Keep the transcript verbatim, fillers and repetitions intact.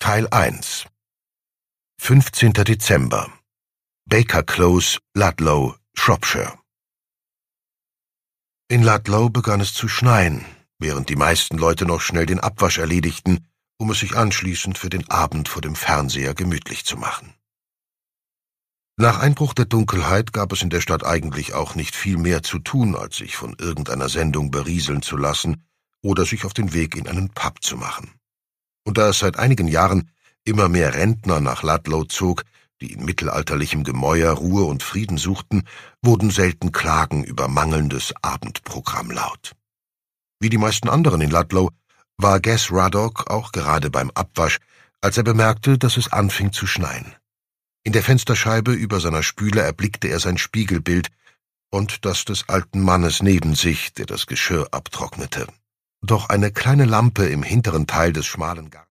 Teil eins fünfzehnter Dezember Baker Close, Ludlow, Shropshire. In Ludlow begann es zu schneien, während die meisten Leute noch schnell den Abwasch erledigten, um es sich anschließend für den Abend vor dem Fernseher gemütlich zu machen. Nach Einbruch der Dunkelheit gab es in der Stadt eigentlich auch nicht viel mehr zu tun, als sich von irgendeiner Sendung berieseln zu lassen oder sich auf den Weg in einen Pub zu machen. Und da es seit einigen Jahren immer mehr Rentner nach Ludlow zog, die in mittelalterlichem Gemäuer Ruhe und Frieden suchten, wurden selten Klagen über mangelndes Abendprogramm laut. Wie die meisten anderen in Ludlow war Gas Ruddock auch gerade beim Abwasch, als er bemerkte, dass es anfing zu schneien. In der Fensterscheibe über seiner Spüle erblickte er sein Spiegelbild und das des alten Mannes neben sich, der das Geschirr abtrocknete. Doch eine kleine Lampe im hinteren Teil des schmalen Gartens